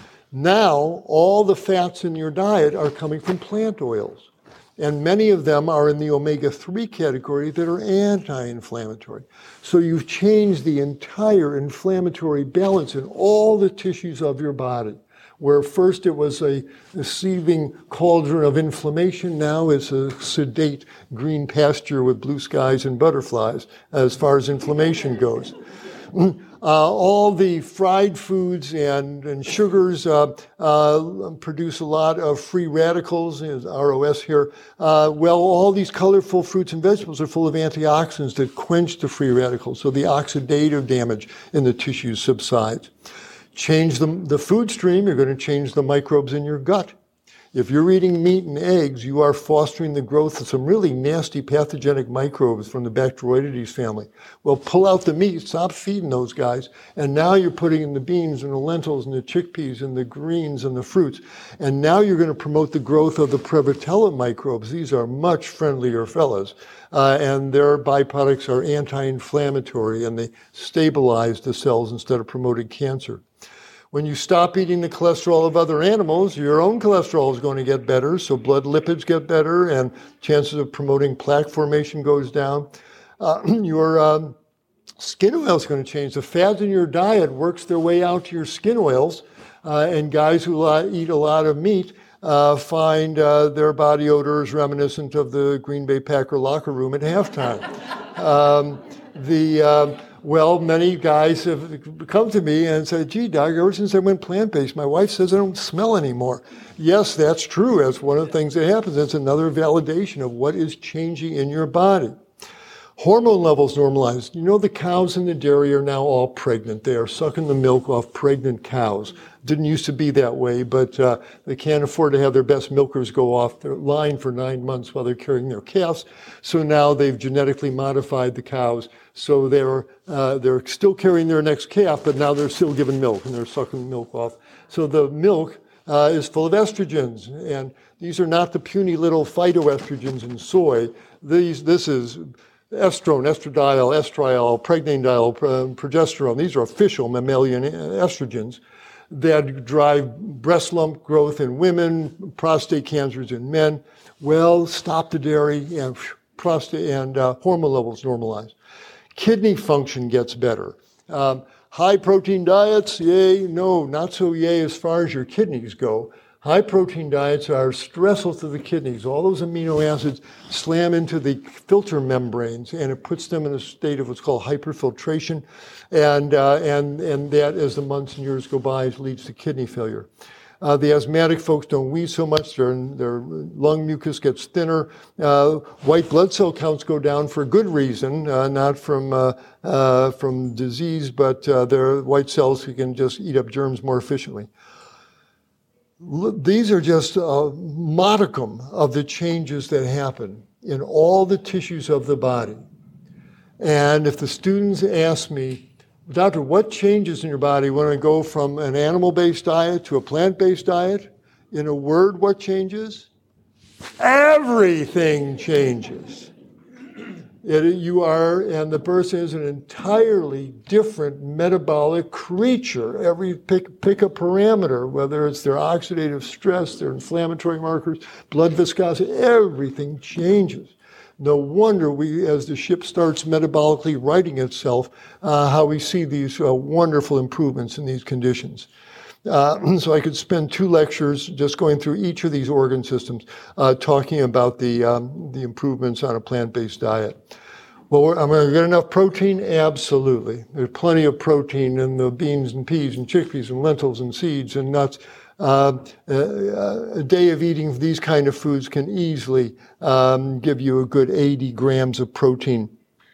Speaker 2: Now, all the fats in your diet are coming from plant oils. And many of them are in the omega three category that are anti-inflammatory. So you've changed the entire inflammatory balance in all the tissues of your body. Where first it was a, a seething cauldron of inflammation, now it's a sedate green pasture with blue skies and butterflies as far as inflammation goes. Uh, all the fried foods and, and sugars uh, uh, produce a lot of free radicals, R O S here. Uh, well, all these colorful fruits and vegetables are full of antioxidants that quench the free radicals, so the oxidative damage in the tissues subsides. Change the, the food stream, you're going to change the microbes in your gut. If you're eating meat and eggs, you are fostering the growth of some really nasty pathogenic microbes from the Bacteroidetes family. Well, pull out the meat, stop feeding those guys, and now you're putting in the beans and the lentils and the chickpeas and the greens and the fruits. And now you're going to promote the growth of the Prevotella microbes. These are much friendlier fellas. Uh, and their byproducts are anti-inflammatory, and they stabilize the cells instead of promoting cancer. When you stop eating the cholesterol of other animals, your own cholesterol is going to get better, so blood lipids get better, and chances of promoting plaque formation goes down. Uh, your um, skin oil is going to change. The fats in your diet works their way out to your skin oils, uh, and guys who lo- eat a lot of meat uh, find uh, their body odors reminiscent of the Green Bay Packer locker room at halftime. um, the... Uh, Well, many guys have come to me and said, gee, Doc, ever since I went plant-based, my wife says I don't smell anymore. Yes, that's true. That's one of the things that happens. That's another validation of what is changing in your body. Hormone levels normalized. You know, the cows in the dairy are now all pregnant. They are sucking the milk off pregnant cows. Didn't used to be that way, but uh, they can't afford to have their best milkers go off their line for nine months while they're carrying their calves. So now they've genetically modified the cows. So they're uh, they're still carrying their next calf, but now they're still giving milk, and they're sucking milk off. So the milk uh, is full of estrogens, and these are not the puny little phytoestrogens in soy. These This is estrone, estradiol, estriol, pregnanediol, progesterone. These are official mammalian estrogens that drive breast lump growth in women, prostate cancers in men. Well, stop the dairy, and prostate and uh, hormone levels normalize. Kidney function gets better. Um, high protein diets, yay, no, not so yay as far as your kidneys go. High protein diets are stressful to the kidneys. All those amino acids slam into the filter membranes, and it puts them in a state of what's called hyperfiltration. And, uh, and, and that, as the months and years go by, leads to kidney failure. Uh, the asthmatic folks don't wheeze so much. Their, their lung mucus gets thinner. Uh, white blood cell counts go down for good reason, uh, not from, uh, uh, from disease, but uh, their white cells can just eat up germs more efficiently. These are just a modicum of the changes that happen in all the tissues of the body. And if the students ask me, Doctor, what changes in your body when I go from an animal-based diet to a plant-based diet? In a word, what changes? Everything changes. It, you are, and the person is an entirely different metabolic creature. Every pick, pick a parameter, whether it's their oxidative stress, their inflammatory markers, blood viscosity, everything changes. No wonder we, as the ship starts metabolically righting itself, uh, how we see these uh, wonderful improvements in these conditions. Uh, so I could spend two lectures just going through each of these organ systems, uh, talking about the um, the improvements on a plant-based diet. Well, we're, I'm going to get enough protein? Absolutely. There's plenty of protein in the beans and peas and chickpeas and lentils and seeds and nuts. Uh, a, a day of eating these kind of foods can easily um, give you a good eighty grams of protein.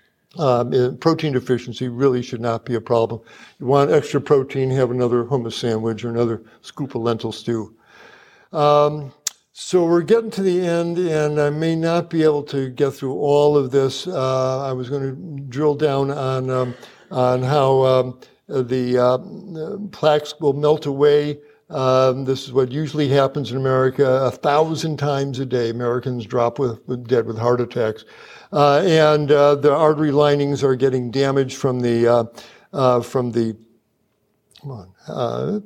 Speaker 2: Um, protein deficiency really should not be a problem. You want extra protein, have another hummus sandwich or another scoop of lentil stew. Um, so we're getting to the end, and I may not be able to get through all of this. Uh, I was going to drill down on um, on how um, the uh, plaques will melt away. Um, this is what usually happens in America a thousand times a day. Americans drop with, with dead with heart attacks. Uh, and uh, the artery linings are getting damaged from the, uh, uh, from the, come on, uh,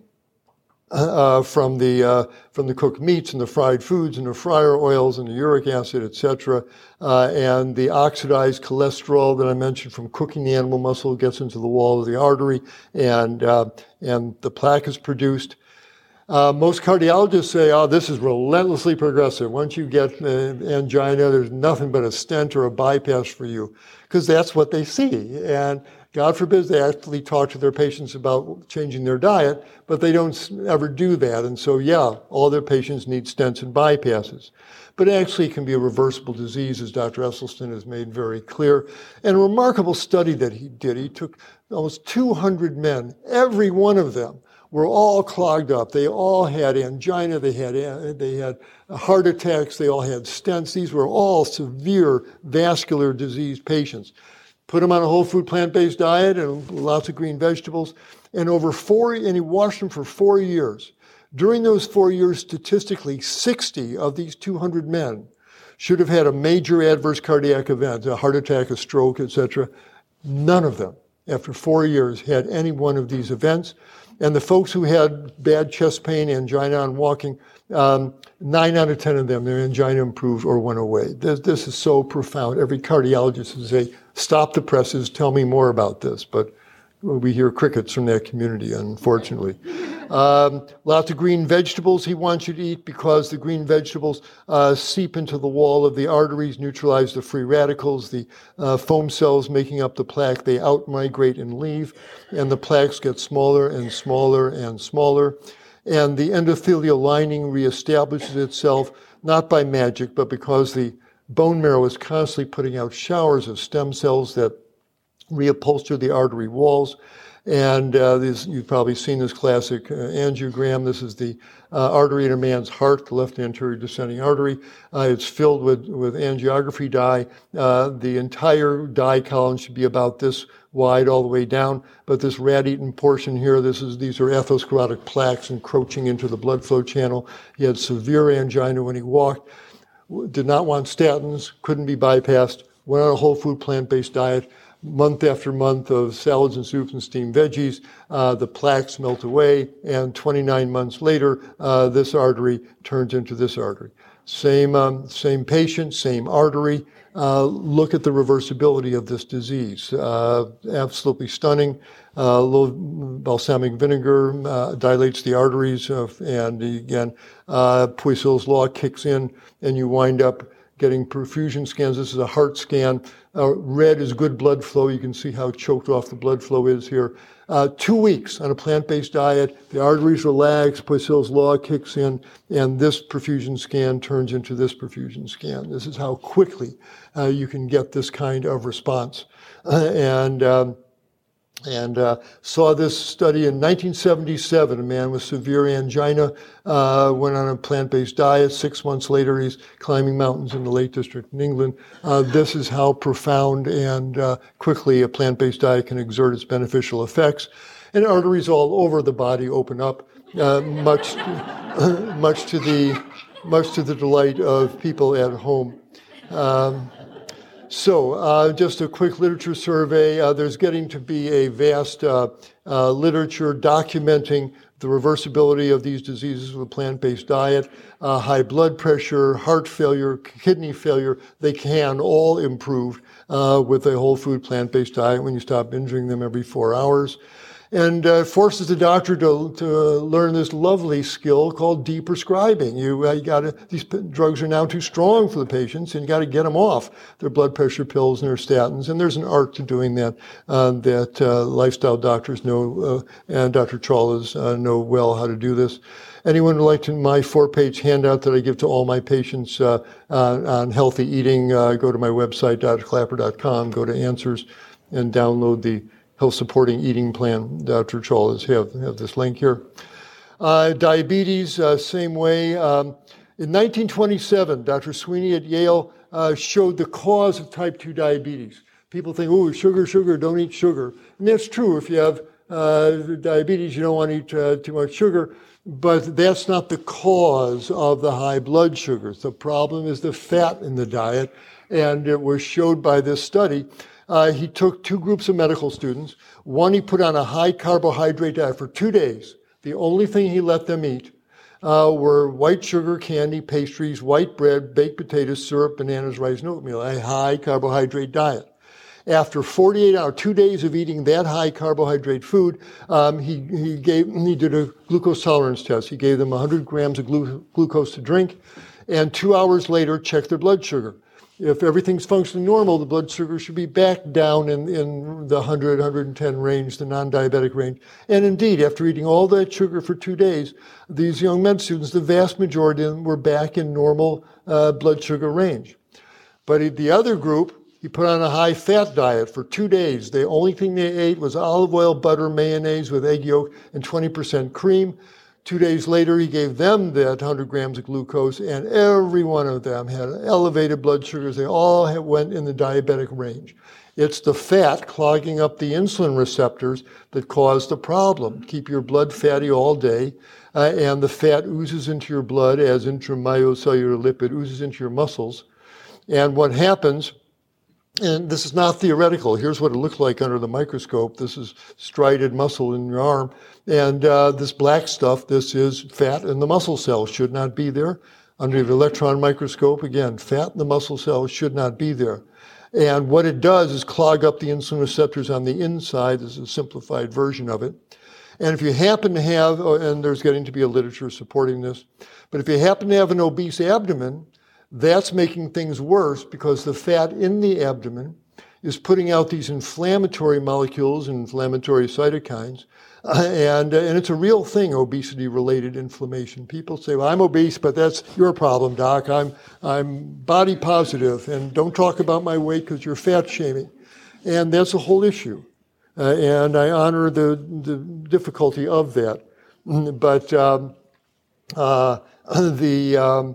Speaker 2: uh, from the, uh, from the cooked meats and the fried foods and the fryer oils and the uric acid, et cetera. Uh, and the oxidized cholesterol that I mentioned from cooking the animal muscle gets into the wall of the artery, and, uh, and the plaque is produced. Uh, most cardiologists say, oh, this is relentlessly progressive. Once you get uh, angina, there's nothing but a stent or a bypass for you, because that's what they see. And God forbid they actually talk to their patients about changing their diet, but they don't ever do that. And so, yeah, all their patients need stents and bypasses. But it actually can be a reversible disease, as Doctor Esselstyn has made very clear. And a remarkable study that he did, he took almost two hundred men, every one of them were all clogged up. They all had angina, they had, they had heart attacks, they all had stents. These were all severe vascular disease patients. Put them on a whole food plant-based diet and lots of green vegetables. And over four, and he watched them for four years. During those four years, statistically, sixty of these two hundred men should have had a major adverse cardiac event, a heart attack, a stroke, et cetera. None of them, after four years, had any one of these events. And the folks who had bad chest pain, angina on walking, um, nine out of ten of them, their angina improved or went away. This, this is so profound. Every cardiologist would say, stop the presses, tell me more about this. But we hear crickets from that community, unfortunately. Um, lots of green vegetables he wants you to eat because the green vegetables uh, seep into the wall of the arteries, neutralize the free radicals, the uh, foam cells making up the plaque, they out-migrate and leave, and the plaques get smaller and smaller and smaller. And the endothelial lining reestablishes itself, not by magic, but because the bone marrow is constantly putting out showers of stem cells that reupholster the artery walls. And uh, this, you've probably seen this classic uh, angiogram. This is the uh, artery in a man's heart, the left anterior descending artery. Uh, it's filled with, with angiography dye. Uh, the entire dye column should be about this wide all the way down. But this rat-eaten portion here, this is these are atherosclerotic plaques encroaching into the blood flow channel. He had severe angina when he walked, did not want statins, couldn't be bypassed, went on a whole food plant-based diet. Month after month of salads and soups and steamed veggies, uh, the plaques melt away, and twenty-nine months later, uh, this artery turns into this artery. Same, um, same patient, same artery. Uh, look at the reversibility of this disease. Uh, absolutely stunning. Uh, a little balsamic vinegar uh, dilates the arteries, of, and again, uh, Poiseuille's law kicks in, and you wind up getting perfusion scans. This is a heart scan. Uh, red is good blood flow. You can see how choked off the blood flow is here. Uh, two weeks on a plant-based diet, the arteries relax, Poiseuille's law kicks in, and this perfusion scan turns into this perfusion scan. This is how quickly uh, you can get this kind of response. Uh, and um, and uh, saw this study in nineteen seventy-seven. A man with severe angina uh, went on a plant-based diet. Six months later, he's climbing mountains in the Lake District in England. Uh, this is how profound and uh, quickly a plant-based diet can exert its beneficial effects. And arteries all over the body open up, uh, much, much to the much to the delight of people at home. Um, So uh, just a quick literature survey. Uh, there's getting to be a vast uh, uh, literature documenting the reversibility of these diseases with a plant-based diet. Uh, high blood pressure, heart failure, kidney failure, they can all improve uh, with a whole food plant-based diet when you stop binging them every four hours. And uh, forces the doctor to, to learn this lovely skill called deprescribing. You, uh, you gotta, these p- drugs are now too strong for the patients, and you got to get them off their blood pressure pills and their statins. And there's an art to doing that uh, that uh, lifestyle doctors know, uh, and Doctor Chawlas uh, know well how to do this. Anyone would like to my four-page handout that I give to all my patients uh, uh, on healthy eating, uh, go to my website, d r clapper dot com, go to Answers, and download the Health Supporting Eating Plan. Doctor Chawlas have, have this link here. Uh, diabetes, uh, same way. Um, in nineteen twenty-seven, Doctor Sweeney at Yale uh, showed the cause of type two diabetes. People think, oh, sugar, sugar, don't eat sugar. And that's true. If you have uh, diabetes, you don't want to eat uh, too much sugar. But that's not the cause of the high blood sugars. The problem is the fat in the diet. And it was showed by this study. Uh, he took two groups of medical students. One, he put on a high carbohydrate diet for two days. The only thing he let them eat uh, were white sugar, candy, pastries, white bread, baked potatoes, syrup, bananas, rice, and oatmeal, a high carbohydrate diet. After forty-eight hours, two days of eating that high carbohydrate food, um, he, he gave he did a glucose tolerance test. He gave them one hundred grams of glu- glucose to drink, and two hours later checked their blood sugar. If everything's functioning normal, the blood sugar should be back down in, in the one hundred, one hundred ten range, the non-diabetic range. And indeed, after eating all that sugar for two days, these young med students, the vast majority of them were back in normal uh, blood sugar range. But the other group, he put on a high-fat diet for two days. The only thing they ate was olive oil, butter, mayonnaise with egg yolk, and twenty percent cream. Two days later, he gave them that one hundred grams of glucose, and every one of them had elevated blood sugars. They all had, went in the diabetic range. It's the fat clogging up the insulin receptors that cause the problem. Keep your blood fatty all day, uh, and the fat oozes into your blood as intramyocellular lipid oozes into your muscles. And what happens And this is not theoretical. Here's what it looked like under the microscope. This is striated muscle in your arm. And uh, this black stuff, this is fat in the muscle cells, should not be there. Under the electron microscope, again, fat in the muscle cells should not be there. And what it does is clog up the insulin receptors on the inside. This is a simplified version of it. And if you happen to have, and there's getting to be a literature supporting this, but if you happen to have an obese abdomen, that's making things worse because the fat in the abdomen is putting out these inflammatory molecules, inflammatory cytokines, uh, and, uh, and it's a real thing, obesity-related inflammation. People say, well, I'm obese, but that's your problem, doc. I'm, I'm body positive, and don't talk about my weight because you're fat shaming. And that's a whole issue. Uh, and I honor the, the difficulty of that. But um, uh, the... Um,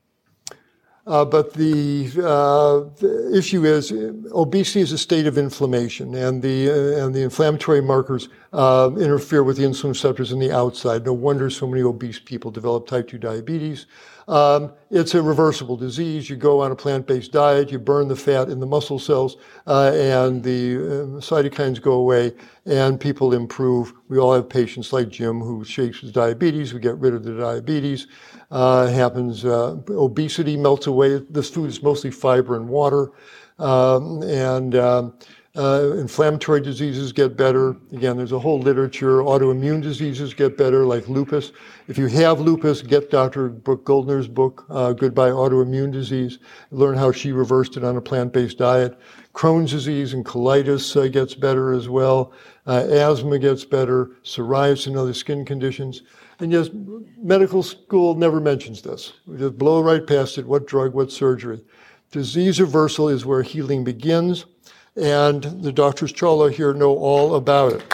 Speaker 2: Uh, but the, uh, the issue is obesity is a state of inflammation, and the uh, and the inflammatory markers uh, interfere with the insulin receptors in the outside. No wonder so many obese people develop type two diabetes. Um, it's a reversible disease. You go on a plant-based diet, you burn the fat in the muscle cells, uh, and the uh, cytokines go away, and people improve. We all have patients like Jim who shakes his diabetes. We get rid of the diabetes. Uh, happens, uh, obesity melts away. This food is mostly fiber and water, um, and um, uh, inflammatory diseases get better. Again, there's a whole literature. Autoimmune diseases get better, like lupus. If you have lupus, get Doctor Brooke Goldner's book, uh, Goodbye Autoimmune Disease. Learn how she reversed it on a plant-based diet. Crohn's disease and colitis uh, gets better as well. Uh, asthma gets better. Psoriasis and other skin conditions. And yes, medical school never mentions this. We just blow right past it. What drug, what surgery? Disease reversal is where healing begins, and the doctors Chawla here know all about it.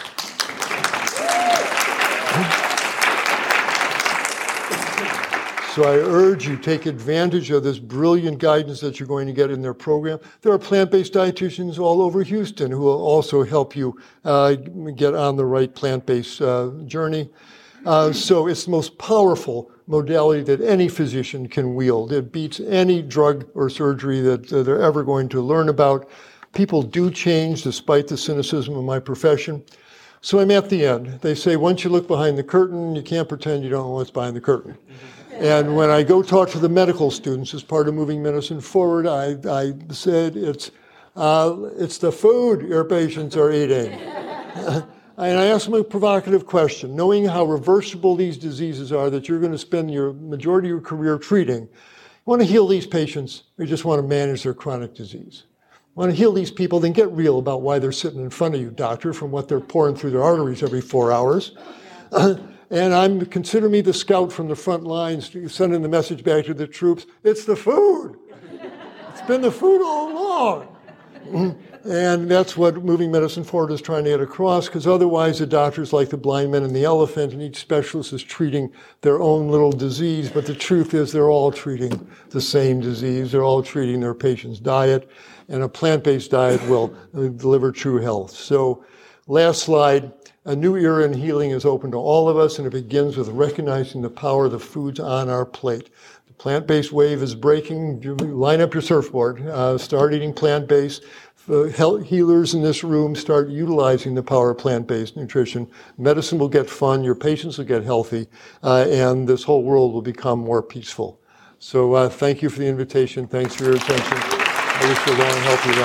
Speaker 2: So I urge you, take advantage of this brilliant guidance that you're going to get in their program. There are plant-based dietitians all over Houston who will also help you uh, get on the right plant-based uh, journey. Uh, so it's the most powerful modality that any physician can wield. It beats any drug or surgery that uh, they're ever going to learn about. People do change despite the cynicism of my profession. So I'm at the end. They say once you look behind the curtain, you can't pretend you don't know what's behind the curtain. And when I go talk to the medical students as part of moving medicine forward, I, I said it's, uh, it's the food your patients are eating. And I asked them a provocative question. Knowing how reversible these diseases are that you're going to spend your majority of your career treating, you want to heal these patients, or you just want to manage their chronic disease? You want to heal these people, then get real about why they're sitting in front of you, doctor, from what they're pouring through their arteries every four hours. Uh, and I'm consider me the scout from the front lines sending the message back to the troops. It's the food. It's been the food all along. And that's what Moving Medicine Forward is trying to get across, because otherwise the doctors like the blind man and the elephant, and each specialist is treating their own little disease. But the truth is they're all treating the same disease. They're all treating their patient's diet, and a plant-based diet will deliver true health. So last slide, a new era in healing is open to all of us, and it begins with recognizing the power of the foods on our plate. The plant-based wave is breaking. Line up your surfboard. Uh, start eating plant-based. The health healers in this room start utilizing the power of plant-based nutrition. Medicine will get fun, your patients will get healthy, uh, and this whole world will become more peaceful. So uh, thank you for the invitation. Thanks for your attention. I wish you a long, healthy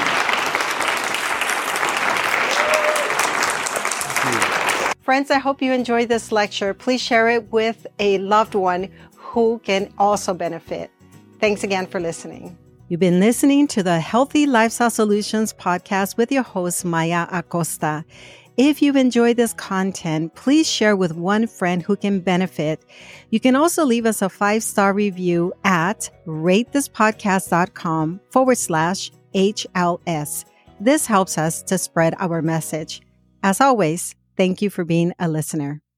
Speaker 2: life.
Speaker 1: Friends, I hope you enjoyed this lecture. Please share it with a loved one who can also benefit. Thanks again for listening. You've been listening to the Healthy Lifestyle Solutions podcast with your host, Maya Acosta. If you've enjoyed this content, please share with one friend who can benefit. You can also leave us a five-star review at ratethispodcast.com forward slash HLS. This helps us to spread our message. As always, thank you for being a listener.